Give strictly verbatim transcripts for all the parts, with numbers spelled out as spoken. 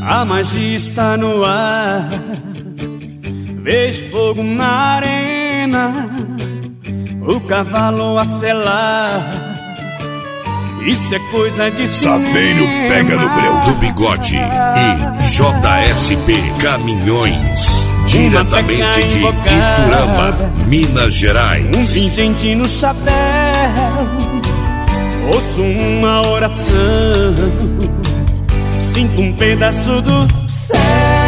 A magia está no ar, vejo fogo na arena, o cavalo a selar. Isso é coisa de Saveiro cinema. pega no breu do bigode e J S P Caminhões, diretamente de Iturama, Minas Gerais. Um pingente no chapéu, ouço uma oração, sinto um pedaço do céu.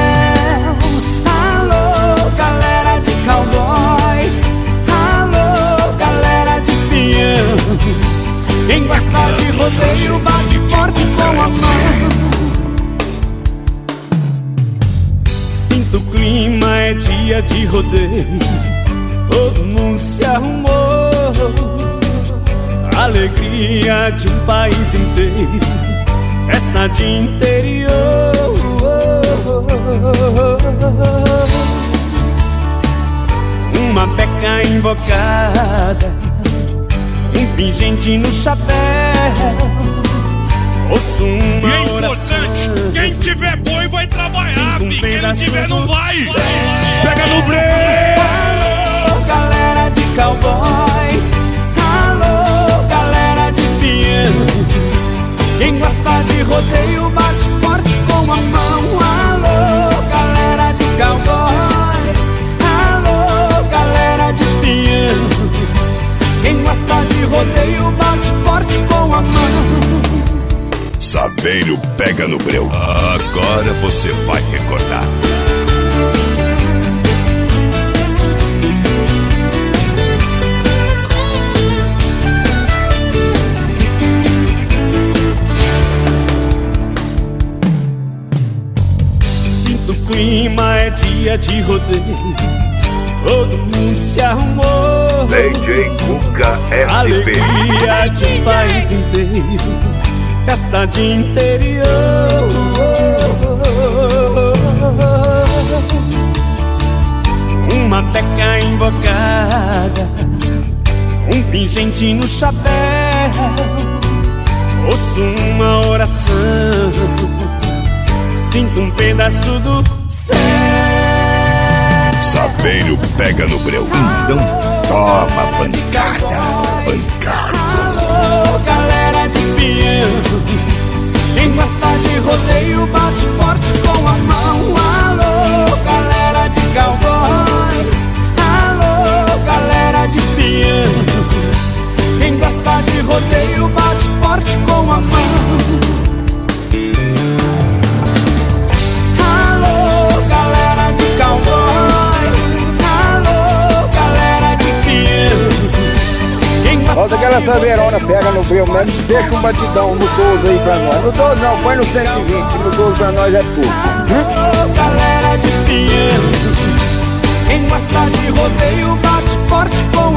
Alô, galera de cowboy, alô, galera de peão. Quem gosta de rodeio bate forte com a mão. Sinto o clima, é dia de rodeio, todo mundo se arrumou. Alegria de um país inteiro, festa de interior. Uma beca invocada, um pingente no chapéu, ouço uma e é oração. Importante, quem tiver boi vai trabalhar, Um filho. Quem não tiver não vai. Pega no breu. Alô, galera de cowboy, alô, galera de piano. Quem gosta de rodeio bate forte com a mão. Alô, galera de cowboy, alô, galera de piano. Quem gosta de rodeio bate forte com a mão. Saveiro pega no breu. Agora você vai recordar. Sinto o clima, é dia de rodeio, todo mundo se arrumou. D J Cuca S P. Alegria de um país inteiro, festa de interior. Uma beca invocada, um pingente no chapéu, ouço uma oração, sinto um pedaço do céu. Saveiro pega no breu. Então toma pancada, pancada. Alô, galera de piano. Quem gosta de rodeio bate forte com a mão. Alô, galera de cowboy, alô, galera de piano. Quem gosta de rodeio bate forte com a mão. Alô, galera de cowboy, alô, galera de piano. Quem gosta Volta aquela saveirona, pega no breu mesmo, deixa um batidão no doze aí pra nós. No doze não, põe no cento e vinte, no doze pra nós é tudo. Alô, galera de piano. Quem gosta de rodeio bate forte com